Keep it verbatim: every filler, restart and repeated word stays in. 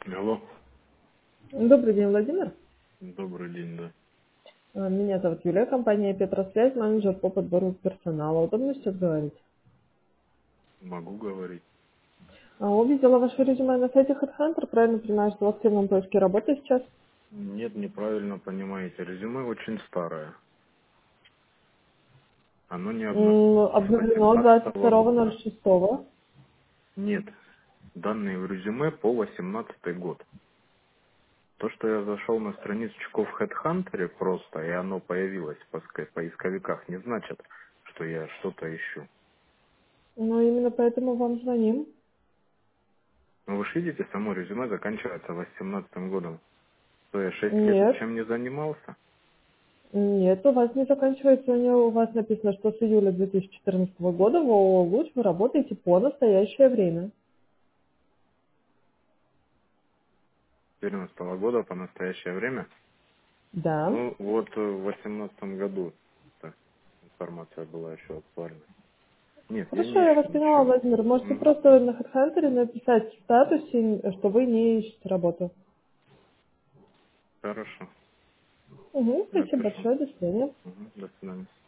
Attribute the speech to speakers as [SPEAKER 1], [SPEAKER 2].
[SPEAKER 1] Алло.
[SPEAKER 2] Добрый день, Владимир.
[SPEAKER 1] Добрый день, да.
[SPEAKER 2] А, Меня зовут Юлия, компания Петросвязь, менеджер по подбору персонала. Удобно сейчас говорить?
[SPEAKER 1] Могу говорить.
[SPEAKER 2] А, Увидела ваше резюме на сайте HeadHunter, правильно понимаю, что в активном поиске работы сейчас?
[SPEAKER 1] Нет, неправильно понимаете. Резюме очень старое. Оно не обновлено
[SPEAKER 2] М,
[SPEAKER 1] с
[SPEAKER 2] Обновлено
[SPEAKER 1] восемнадцатого
[SPEAKER 2] двадцать второго
[SPEAKER 1] года.
[SPEAKER 2] ноль шестого.
[SPEAKER 1] Нет, данные в резюме по восемнадцатый год. То, что я зашел на страничку в HeadHunter просто, и оно появилось в поиск- поисковиках, не значит, что я что-то ищу.
[SPEAKER 2] Но именно поэтому вам звоним.
[SPEAKER 1] Но вы же видите, само резюме заканчивается восемнадцатым годом. То я шесть лет
[SPEAKER 2] Нет,
[SPEAKER 1] ничем не занимался.
[SPEAKER 2] нет, у вас не заканчивается, у него- у вас написано, что с июля две тысячи четырнадцатого года в ООО «Луч» вы работаете по настоящее время.
[SPEAKER 1] С четырнадцатого года по настоящее время.
[SPEAKER 2] Да.
[SPEAKER 1] Ну, вот э, в восемнадцатом году эта информация была еще актуальна. Нет, я
[SPEAKER 2] Хорошо,
[SPEAKER 1] не
[SPEAKER 2] я вас
[SPEAKER 1] ищу
[SPEAKER 2] поняла,
[SPEAKER 1] ничего.
[SPEAKER 2] Владимир. Можете
[SPEAKER 1] Мгм.
[SPEAKER 2] просто на HeadHunter написать в статусе, что вы не ищете работу.
[SPEAKER 1] Хорошо,
[SPEAKER 2] Угу, спасибо
[SPEAKER 1] напишу.
[SPEAKER 2] большое, до свидания.
[SPEAKER 1] Мгм. До свидания.